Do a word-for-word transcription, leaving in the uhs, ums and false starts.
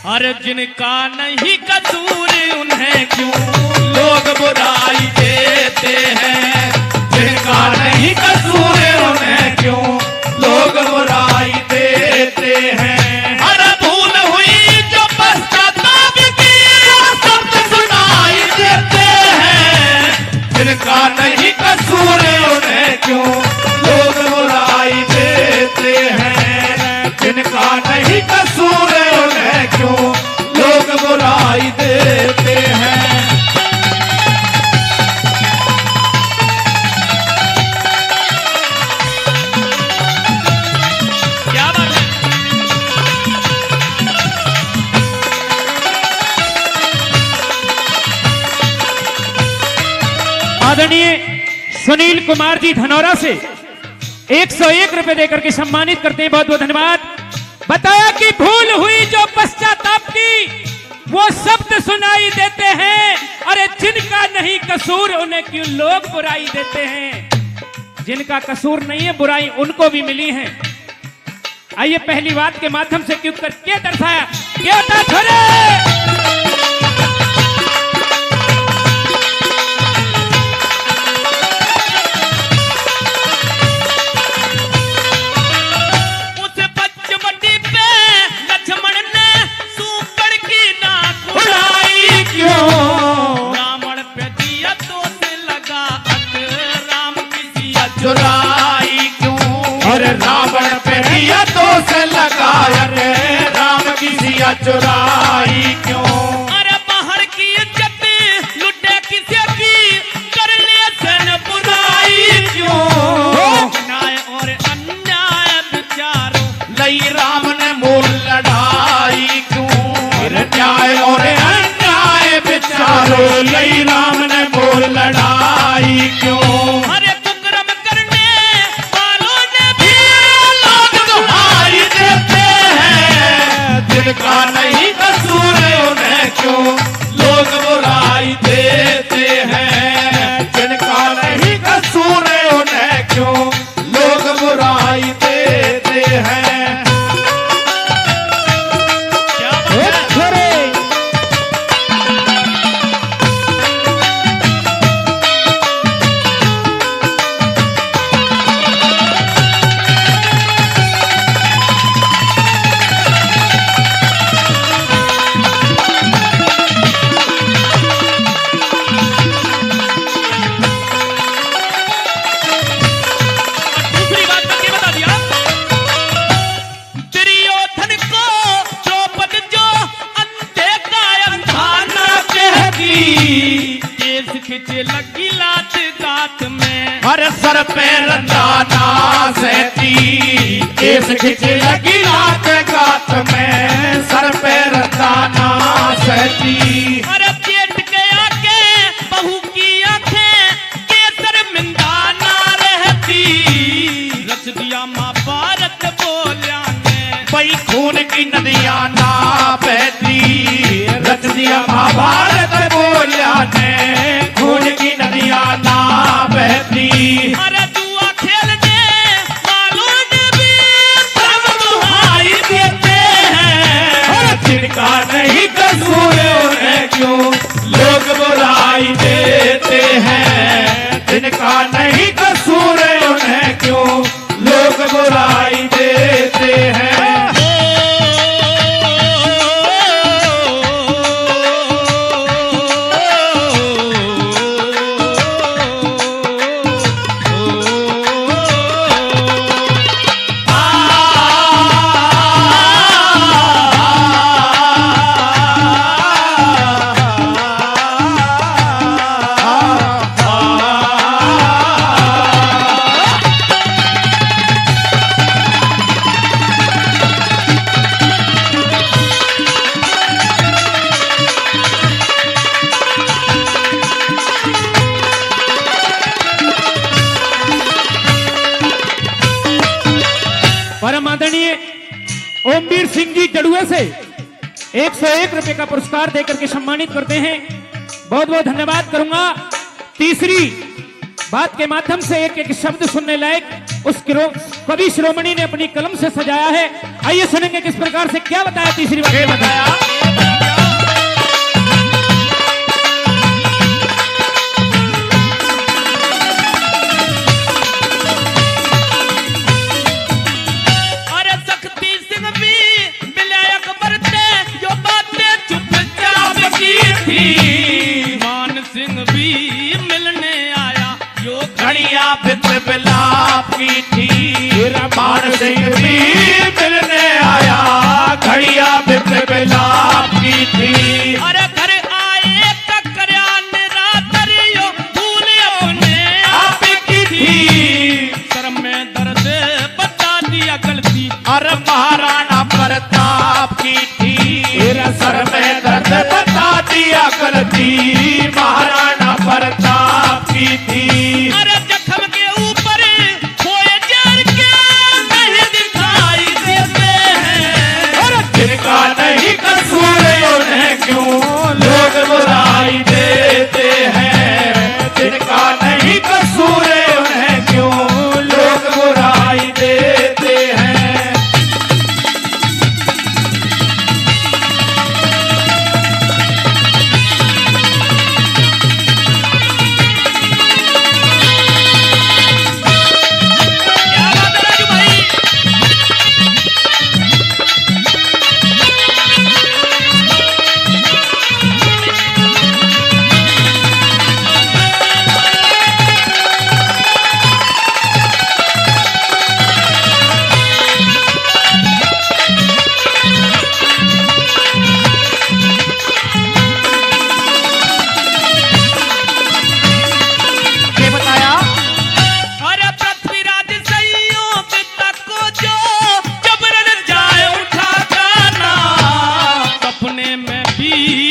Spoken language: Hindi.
अरे जिनका नहीं कसूर उन्हें क्यों लोग बुराई देते हैं, जिनका नहीं कसूर उन्हें क्यों लोग बुराई देते हैं। अरे भूल हुई जो पश्चाताप की शब्द सुनाई देते हैं, जिनका नहीं कसूर उन्हें क्यों लोग बुराई देते हैं, जिनका नहीं कसूर उन्हें क्यों लोग बुराई देते हैं। क्या बात है? आदरणीय सुनील कुमार जी धनौरा से एक सौ एक रुपए देकर के सम्मानित करते हैं, बहुत बहुत धन्यवाद। बताया कि भूल हुई जो पश्चाताप की वो शब्द सुनाई देते हैं, अरे जिनका नहीं कसूर उन्हें क्यों लोग बुराई देते हैं। जिनका कसूर नहीं है बुराई उनको भी मिली है। आइए पहली बात के माध्यम से क्यों कर क्या दर्शाया क्या था छोरे। चुराई क्यों, अरे रावण पे दिया तो से लगा, अरे राम की सिया चुराई क्यों। अरे बाहर की इज्जत लुटे किसी की, कर ले सन बुराई क्यों। न्याय और अन्याय विचारों लई राम ने मूल लड़ाई क्यों, अरे न्याय और अन्याय विचारों लई राम ने मूल लड़ाई क्यों। जिनका नहीं कसूर उन्हें क्यों लोग बुराई देते हैं, जिनका नहीं कसूर उन्हें क्यों लोग बुराई देते हैं। क्या खिंचे लगी लात गात में, हर सर पे रंदाना सहती। केस खिंचे लगी लात गात में, सर पे रंदाना सहती। अरे पेट के आके बहू की आंखें केसर मिंदा ना रहती। रच दिया माँ भारत बोलिया ने, भाई खून की नदियां ना बहती। रच दिया माँ भारत बोलिया ने, खून की नदियां ना बहती। अरे जुआ खेलने वालों ने भी धर्म दुहाई देते हैं, अरे जिनका नहीं कसूर उन्हें क्यों लोग बुराई देते हैं, जिनका नहीं कसूर उन्हें क्यों लोग बुराई देते हैं। परम आदरणीय ओमवीर सिंह जी जड़ुआ से एक सौ एक रुपए का पुरस्कार देकर के सम्मानित करते हैं, बहुत बहुत धन्यवाद करूंगा। तीसरी बात के माध्यम से एक एक शब्द सुनने लायक उस कवि शिरोमणि ने अपनी कलम से सजाया है। आइए सुनेंगे किस प्रकार से क्या बताया। तीसरी बात बताया भगत सिंह भी मिलने आया, घड़िया बिप्र बिलाप की थी। अरे घर आए टकरा निरादरियो भूल अपने आप की थी। सर में दर्द बता दिया गलती, अरे महाराणा प्रताप की थी। तेरा सर में दर्द बता दिया गलती, महाराणा प्रताप की थी। अरे जख्म के ऊपर खोए जर के नहीं दिखाई देते हैं। अरे जिनका नहीं कसूर उन्हें क्यों लोग बुराई देते हैं, जिनका नहीं कसूर उन्हें क्यों लोग बुराई देते हैं। क्या बात है राजू भाई। ये बताया अरे पृथ्वीराज संयोग तक को जो जबरन जाए उठा गाना, सपने में भी